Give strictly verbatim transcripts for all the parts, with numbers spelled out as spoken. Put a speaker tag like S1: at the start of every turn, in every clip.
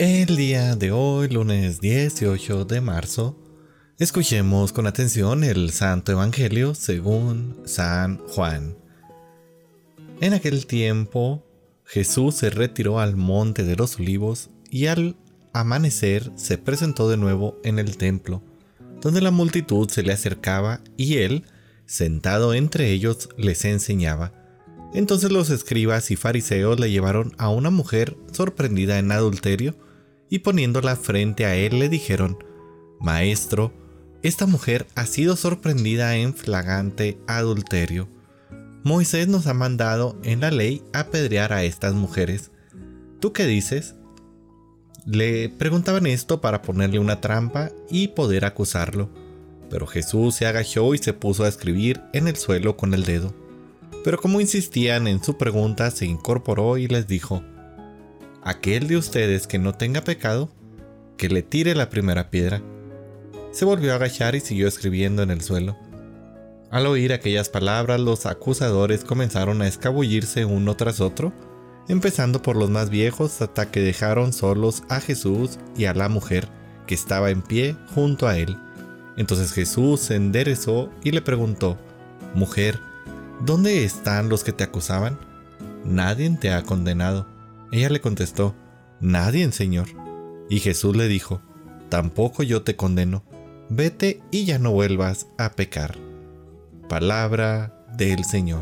S1: El día de hoy, lunes dieciocho de marzo, escuchemos con atención el Santo Evangelio según San Juan. En aquel tiempo, Jesús se retiró al monte de los Olivos y al amanecer se presentó de nuevo en el templo, donde la multitud se le acercaba y él, sentado entre ellos, les enseñaba. Entonces los escribas y fariseos le llevaron a una mujer sorprendida en adulterio y poniéndola frente a él le dijeron: Maestro, esta mujer ha sido sorprendida en flagrante adulterio. Moisés nos ha mandado en la ley apedrear a estas mujeres. ¿Tú qué dices? Le preguntaban esto para ponerle una trampa y poder acusarlo. Pero Jesús se agachó y se puso a escribir en el suelo con el dedo. Pero como insistían en su pregunta, se incorporó y les dijo: Aquel de ustedes que no tenga pecado, que le tire la primera piedra. Se volvió a agachar y siguió escribiendo en el suelo. Al oír aquellas palabras, los acusadores comenzaron a escabullirse uno tras otro, empezando por los más viejos hasta que dejaron solos a Jesús y a la mujer que estaba en pie junto a él. Entonces Jesús se enderezó y le preguntó: Mujer, ¿dónde están los que te acusaban? Nadie te ha condenado. Ella le contestó: Nadie, Señor. Y Jesús le dijo: Tampoco yo te condeno. Vete y ya no vuelvas a pecar. Palabra del Señor.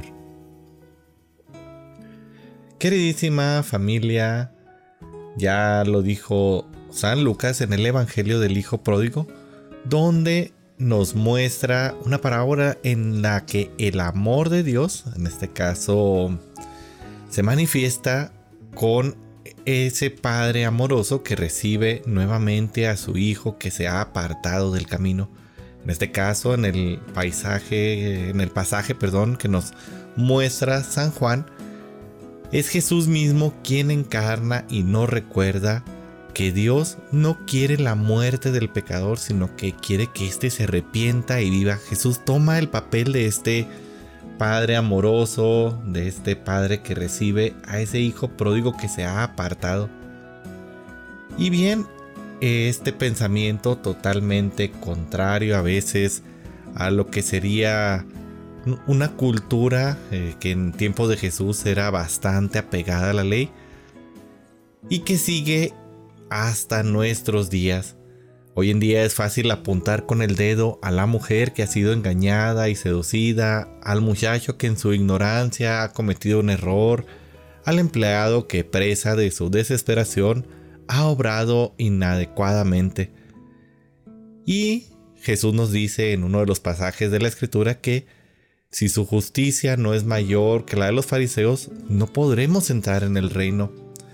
S1: Queridísima familia, ya lo dijo San Lucas en el Evangelio del Hijo Pródigo, donde nos muestra una parábola en la que el amor de Dios, en este caso, se manifiesta con ese padre amoroso que recibe nuevamente a su hijo que se ha apartado del camino. En este caso, en el paisaje, en el pasaje, perdón, que nos muestra San Juan, es Jesús mismo quien encarna y nos recuerda que Dios no quiere la muerte del pecador, sino que quiere que éste se arrepienta y viva. Jesús toma el papel de este Padre amoroso, de este Padre que recibe a ese hijo pródigo que se ha apartado. Y bien, este pensamiento totalmente contrario a veces a lo que sería una cultura eh, que en tiempos de Jesús era bastante apegada a la ley y que sigue hasta nuestros días. Hoy en día es fácil apuntar con el dedo a la mujer que ha sido engañada y seducida, al muchacho que en su ignorancia ha cometido un error, al empleado que, presa de su desesperación, ha obrado inadecuadamente. Y Jesús nos dice en uno de los pasajes de la Escritura que si su justicia no es mayor que la de los fariseos, no podremos entrar en el reino.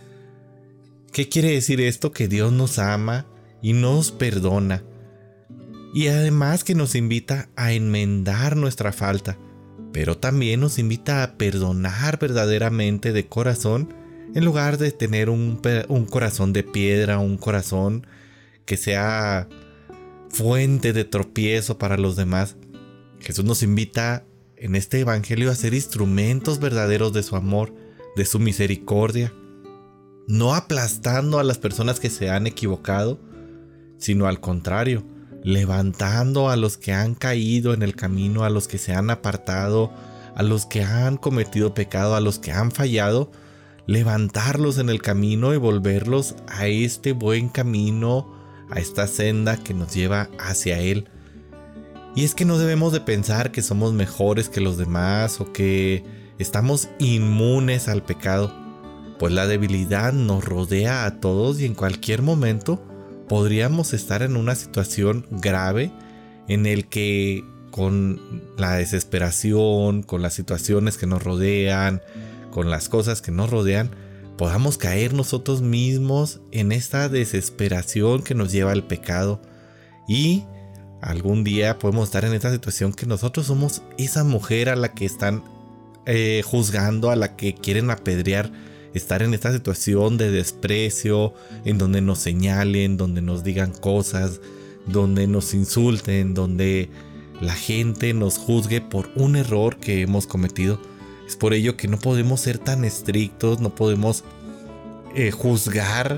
S1: ¿Qué quiere decir esto? Que Dios nos ama y nos perdona, y además que nos invita a enmendar nuestra falta, pero también nos invita a perdonar verdaderamente de corazón, en lugar de tener un, un corazón de piedra, un corazón que sea fuente de tropiezo para los demás. Jesús nos invita en este evangelio a ser instrumentos verdaderos de su amor, de su misericordia, no aplastando a las personas que se han equivocado, sino al contrario, levantando a los que han caído en el camino, a los que se han apartado, a los que han cometido pecado, a los que han fallado, levantarlos en el camino y volverlos a este buen camino, a esta senda que nos lleva hacia Él. Y es que no debemos de pensar que somos mejores que los demás o que estamos inmunes al pecado, pues la debilidad nos rodea a todos y en cualquier momento podríamos estar en una situación grave en el que con la desesperación, con las situaciones que nos rodean, con las cosas que nos rodean, podamos caer nosotros mismos en esta desesperación que nos lleva al pecado. Y algún día podemos estar en esta situación que nosotros somos esa mujer a la que están eh, juzgando, a la que quieren apedrear, estar en esta situación de desprecio, en donde nos señalen, donde nos digan cosas, donde nos insulten, donde la gente nos juzgue por un error que hemos cometido. Es por ello que no podemos ser tan estrictos, no podemos eh, juzgar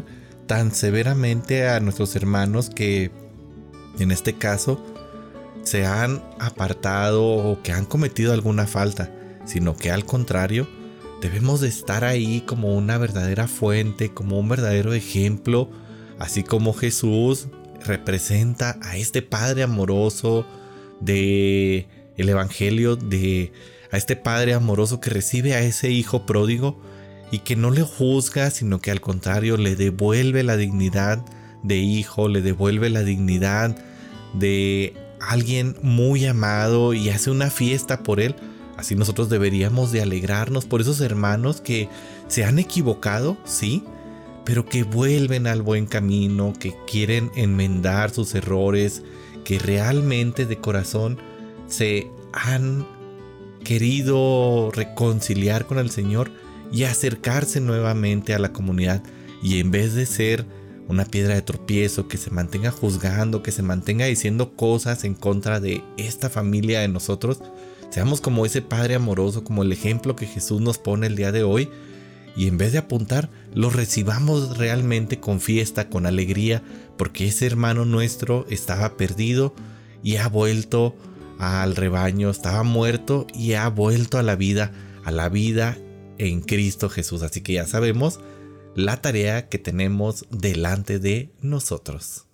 S1: tan severamente a nuestros hermanos que en este caso se han apartado o que han cometido alguna falta, sino que al contrario debemos de estar ahí como una verdadera fuente, como un verdadero ejemplo, así como Jesús representa a este Padre amoroso de el Evangelio, de a este Padre amoroso que recibe a ese Hijo pródigo y que no le juzga, sino que al contrario le devuelve la dignidad de hijo, le devuelve la dignidad de alguien muy amado y hace una fiesta por él. Así nosotros deberíamos de alegrarnos por esos hermanos que se han equivocado, sí, pero que vuelven al buen camino, que quieren enmendar sus errores, que realmente de corazón se han querido reconciliar con el Señor y acercarse nuevamente a la comunidad. Y en vez de ser una piedra de tropiezo que se mantenga juzgando, que se mantenga diciendo cosas en contra de esta familia de nosotros, seamos como ese Padre amoroso, como el ejemplo que Jesús nos pone el día de hoy, y en vez de apuntar, lo recibamos realmente con fiesta, con alegría, porque ese hermano nuestro estaba perdido y ha vuelto al rebaño, estaba muerto y ha vuelto a la vida, a la vida en Cristo Jesús. Así que ya sabemos la tarea que tenemos delante de nosotros.